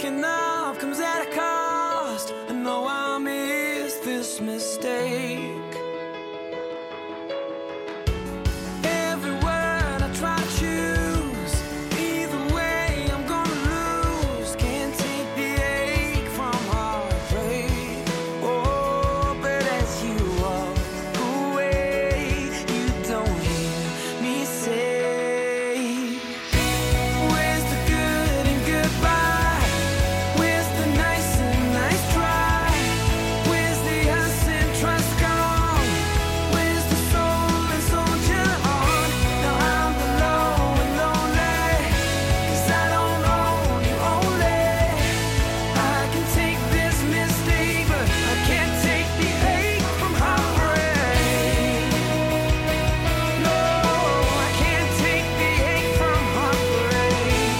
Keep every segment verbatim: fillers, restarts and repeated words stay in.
waking up comes at a cost. I know I missed this mistake. Every word I try to choose, either way I'm gonna lose. Can't take the ache from heartbreak. Oh, but as you walk away, you don't hear me say, where's the good and goodbye? Where's the nice and nice try? Where's the us and trust gone? Where's the soul and soldier on? Now I'm alone and lonely, 'cause I don't own you only. I can take this mistake, but I can't take the ache from heartbreak. No, I can't take the ache from heartbreak.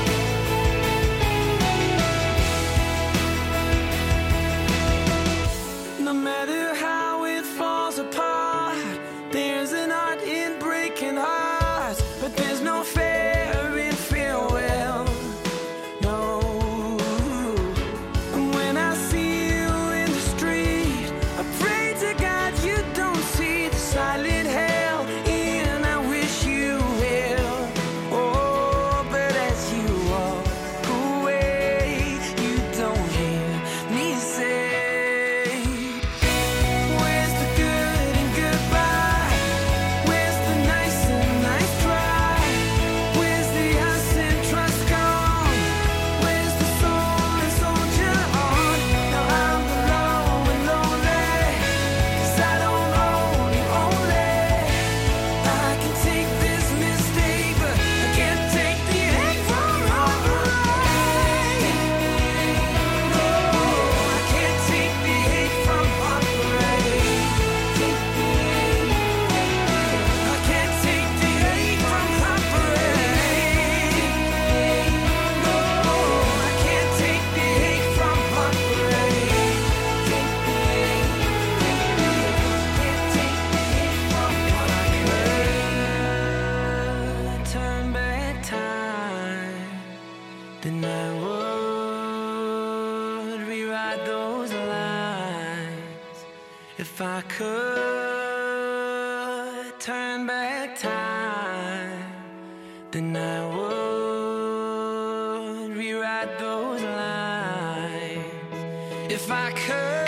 No matter how it falls apart, there's an art in breaking hearts, but there's no fair in farewell. No. And when I see you in the street, I pray to God you don't see the silent hell, and I wish you will. Oh, but as you walk away, you don't hear me say, where's the good and goodbye? Where's the nice and nice try? Where's the us and trust gone? Where's the soul and soldier on? Now I'm alone and lonely, 'cause I don't own you only. I can take this mistake, but I can't take the ache from heartbreak. No, I can't take the ache from heartbreak. I can't take the ache from heartbreak. No, I can't take the ache from heartbreak. Can't take the ache from heartbreak. Turn back time, then I would rewrite those lines. If I could turn back time, then I would rewrite those lines. If I could